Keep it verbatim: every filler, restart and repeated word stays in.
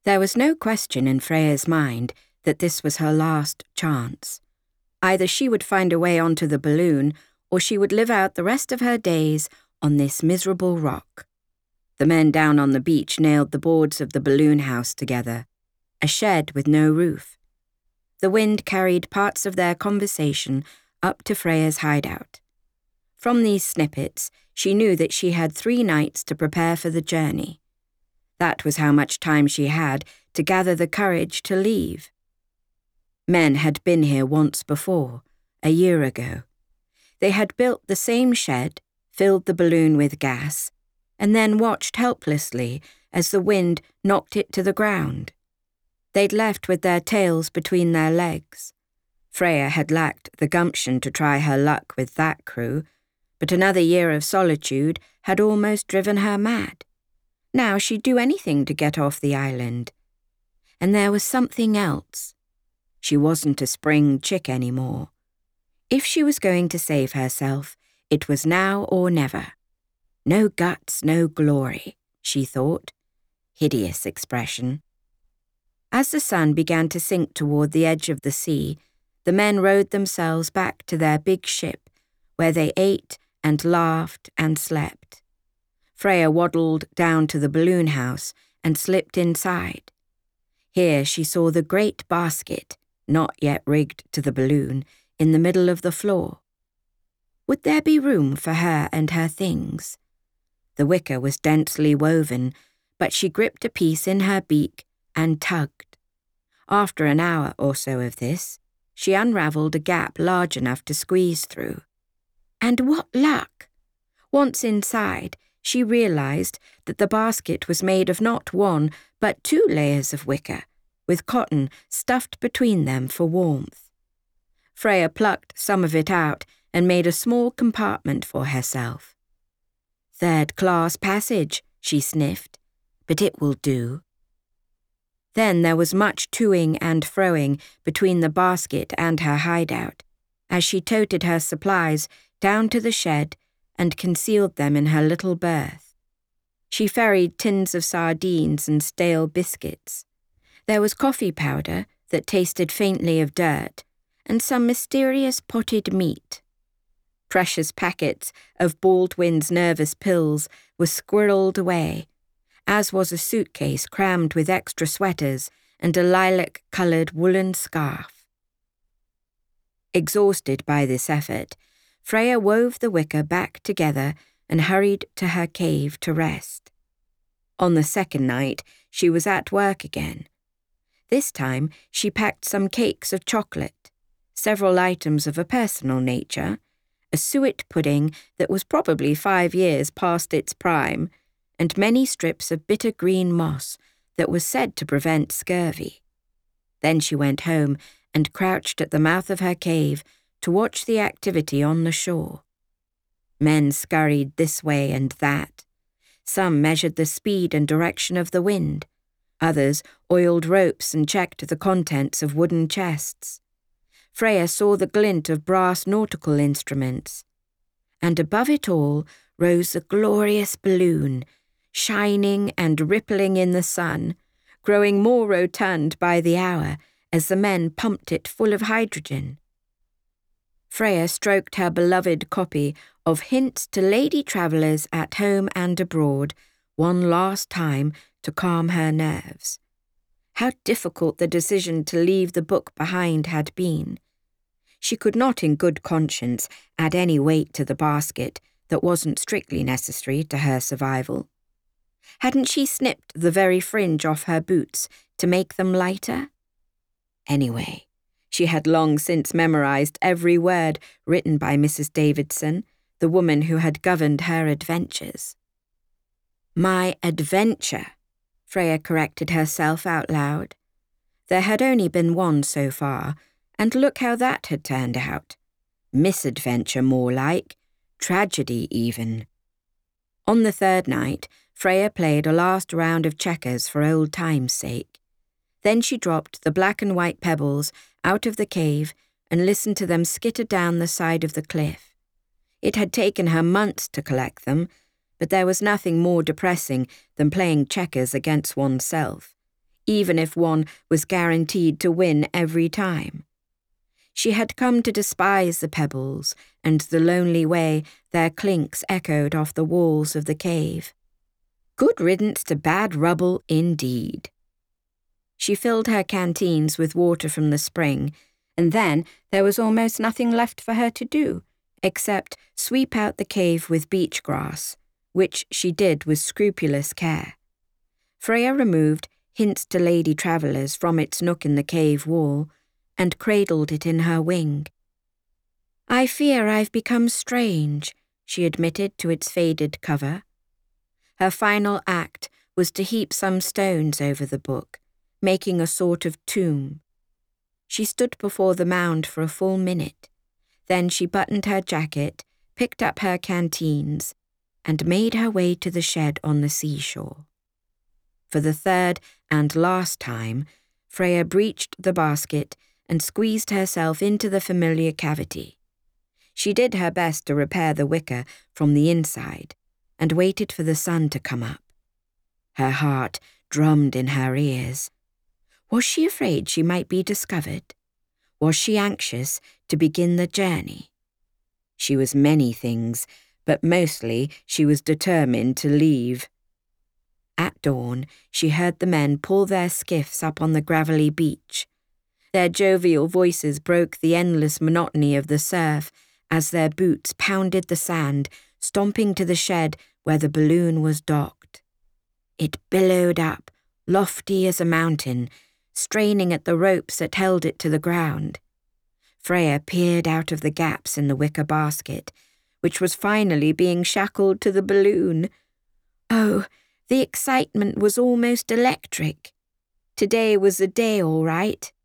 There was no question in Freya's mind that this was her last chance. Either she would find a way onto the balloon, or she would live out the rest of her days on this miserable rock. The men down on the beach nailed the boards of the balloon house together, a shed with no roof. The wind carried parts of their conversation up to Freya's hideout. From these snippets, she knew that she had three nights to prepare for the journey. That was how much time she had to gather the courage to leave. Men had been here once before, a year ago. They had built the same shed, filled the balloon with gas, and then watched helplessly as the wind knocked it to the ground. They'd left with their tails between their legs. Freya had lacked the gumption to try her luck with that crew, but another year of solitude had almost driven her mad. Now she'd do anything to get off the island. And there was something else. She wasn't a spring chick anymore. If she was going to save herself, it was now or never. No guts, no glory, she thought. Hideous expression. As the sun began to sink toward the edge of the sea, the men rowed themselves back to their big ship, where they ate and laughed and slept. Freya waddled down to the balloon house and slipped inside. Here she saw the great basket, not yet rigged to the balloon, in the middle of the floor. Would there be room for her and her things? The wicker was densely woven, but she gripped a piece in her beak and tugged. After an hour or so of this, she unravelled a gap large enough to squeeze through. And what luck! Once inside, she realised that the basket was made of not one, but two layers of wicker, with cotton stuffed between them for warmth. Freya plucked some of it out and made a small compartment for herself. Third-class passage, she sniffed, but it will do. Then there was much toing and froing between the basket and her hideout, as she toted her supplies down to the shed and concealed them in her little berth. She ferried tins of sardines and stale biscuits. There was coffee powder that tasted faintly of dirt, and some mysterious potted meat. Precious packets of Baldwin's nervous pills were squirreled away, as was a suitcase crammed with extra sweaters and a lilac-coloured woolen scarf. Exhausted by this effort, Freya wove the wicker back together and hurried to her cave to rest. On the second night, she was at work again. This time, she packed some cakes of chocolate, several items of a personal nature, a suet pudding that was probably five years past its prime, and many strips of bitter green moss that was said to prevent scurvy. Then she went home and crouched at the mouth of her cave to watch the activity on the shore. Men scurried this way and that. Some measured the speed and direction of the wind. Others oiled ropes and checked the contents of wooden chests. Freya saw the glint of brass nautical instruments. And above it all rose a glorious balloon, shining and rippling in the sun, growing more rotund by the hour as the men pumped it full of hydrogen. Freya stroked her beloved copy of Hints to Lady Travellers at Home and Abroad one last time to calm her nerves. How difficult the decision to leave the book behind had been. She could not in good conscience add any weight to the basket that wasn't strictly necessary to her survival. Hadn't she snipped the very fringe off her boots to make them lighter? Anyway, she had long since memorized every word written by Missus Davidson, the woman who had governed her adventures. My adventure, Freya corrected herself out loud. There had only been one so far, and look how that had turned out. Misadventure more like, tragedy even. On the third night, Freya played a last round of checkers for old time's sake. Then she dropped the black and white pebbles out of the cave and listened to them skitter down the side of the cliff. It had taken her months to collect them, but there was nothing more depressing than playing checkers against oneself, even if one was guaranteed to win every time. She had come to despise the pebbles and the lonely way their clinks echoed off the walls of the cave. Good riddance to bad rubble, indeed. She filled her canteens with water from the spring, and then there was almost nothing left for her to do, except sweep out the cave with beach grass, which she did with scrupulous care. Freya removed Hints to Lady Travellers from its nook in the cave wall, and cradled it in her wing. "I fear I've become strange," she admitted to its faded cover. Her final act was to heap some stones over the book, making a sort of tomb. She stood before the mound for a full minute. Then she buttoned her jacket, picked up her canteens, and made her way to the shed on the seashore. For the third and last time, Freya breached the basket and squeezed herself into the familiar cavity. She did her best to repair the wicker from the inside and waited for the sun to come up. Her heart drummed in her ears. Was she afraid she might be discovered? Was she anxious to begin the journey? She was many things, but mostly she was determined to leave. At dawn, she heard the men pull their skiffs up on the gravelly beach. Their jovial voices broke the endless monotony of the surf as their boots pounded the sand, stomping to the shed where the balloon was docked. It billowed up, lofty as a mountain, straining at the ropes that held it to the ground. Freya peered out of the gaps in the wicker basket, which was finally being shackled to the balloon. Oh, the excitement was almost electric. Today was the day, all right.